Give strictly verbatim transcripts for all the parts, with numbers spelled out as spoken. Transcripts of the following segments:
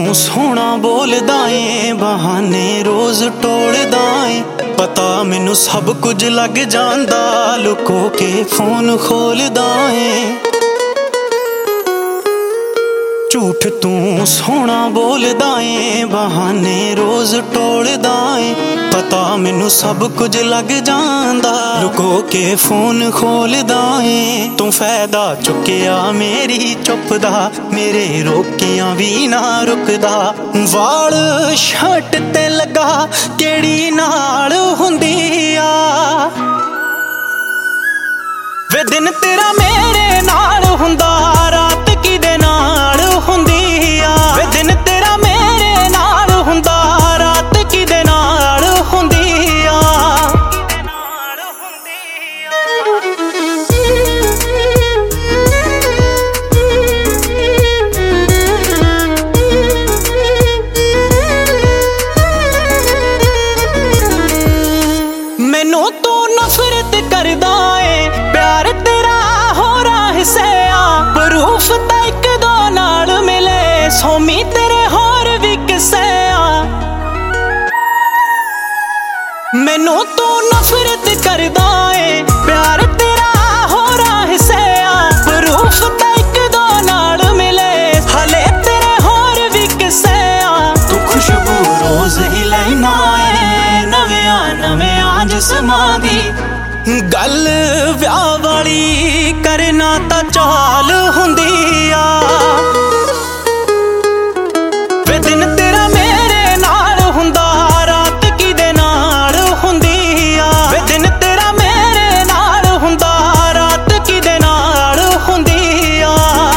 तू सोहना बोलदा ए, बहाने रोज टोलदा ए। पता मैनू सब कुछ लग जांदा, लुको के फोन खोलदा ए। झूठ तू सोहना बोलदा ए, बहाने रोज टोलदा ए। पता मैनू सब कुछ लग जांदा, लुको के फोन खोलदा ए। तू फायदा चुकिया मेरी चुप दा, मेरे रोकिया भी ना रुकदा। वाल शर्ट ते लगा केड़ी नाल हुंदी आ, वे दिन तेरा मेरे नाल हुंदा, रात किदे नाल हुंदी आ। वे दिन तेरा मेरे नाल हुंदा, रात किदे नाल हुंदी आ। मैनू तू नफरत करदा ए, प्यार तेरा होरा हिस्से आ। प्रूफ तां इक दो नाल मिले, सोमी तेरे होर भी किस्से आ। मैनू तू नफरत करदा ए, प्यार तेरा होरा हिस्से आ। प्रूफ तां इक दो नाल मिले, हले तेरे होर भी किस्से आ। तू खुशबू रोज ही लैना ए, नवियां नवियां जिस्मां दी। गल व्याह वाली करना तां चाल हुंदी आ। वे दिन तेरा मेरे नाल हुंदा, रात किदे नाल हुंदी आ। वे दिन तेरा मेरे नाल हुंदा, रात किदे नाल हुंदी आ।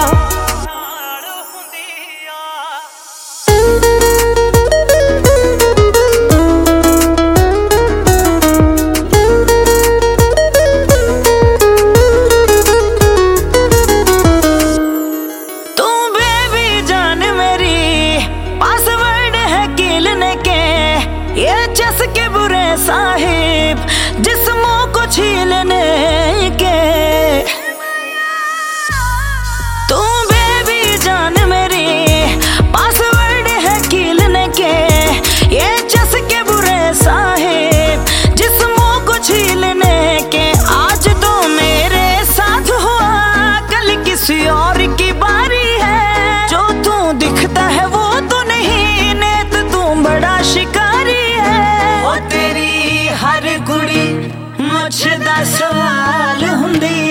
के बुरे साहिब जिस्मों को छीलने के, तू बेबी जान मेरी पासवर्ड है कीलने के। ये चस्के बुरे साहिब जिस्मों को छीलने के। आज तो मेरे साथ हुआ, कल किसी और की बारी है। जो तू दिखता है वो तो नहीं, नेत तू बड़ा शिकारी है। ओ तेरी हर कुड़ी मुझ दा सवाल हुंदी